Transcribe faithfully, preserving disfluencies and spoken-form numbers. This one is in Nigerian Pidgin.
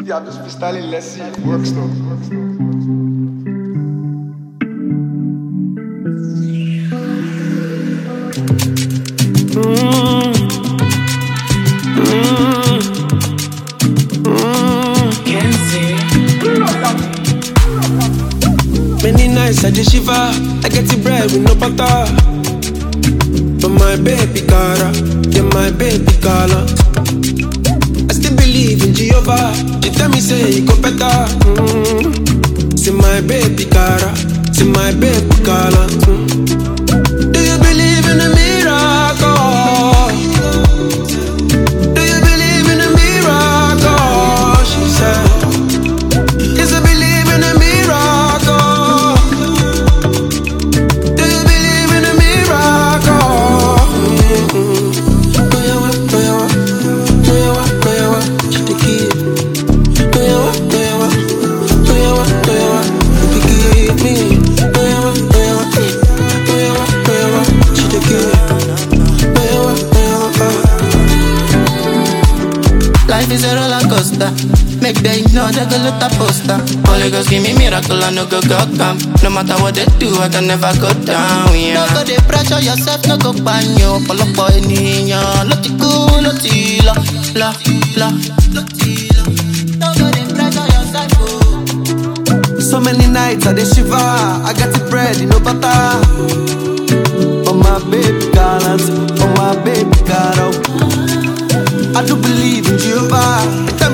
Yeah, I'm just freestyling. Let's see if it works though. Mm. Mm. Mm. Can't see. Many nights I just shiver. I get the bread with no butter. But my baby cara, yeah my baby color. I still believe in Jehovah. She tell me say you go better. Mm. See my baby cara, see my baby color. Mm. Do you believe in a miracle? Do you believe in a miracle? She said, yes I believe in a miracle. Do you believe in a miracle? Mm-hmm. Do you what, do you what, do you what, do you what, she the kid. Do you what, do you what, do you what, do you what, you give me. Do you what, do you what, do you what, do you what, she the kid. Do you what, do you what, uh. Life is a roller coaster. Make them know they go let a poster. Holy Ghost give me miracle, I no go go come. No matter what they do, I can never go down. Yeah. No go dey pressure yourself, no go ban you. Follow for anyone. Let it go, let it la la la. No go dey pressure yourself. Oh. So many nights I dey shiver. I got the bread, you know butter. Oh my baby gallant, oh my baby girl. I do believe in Jehovah.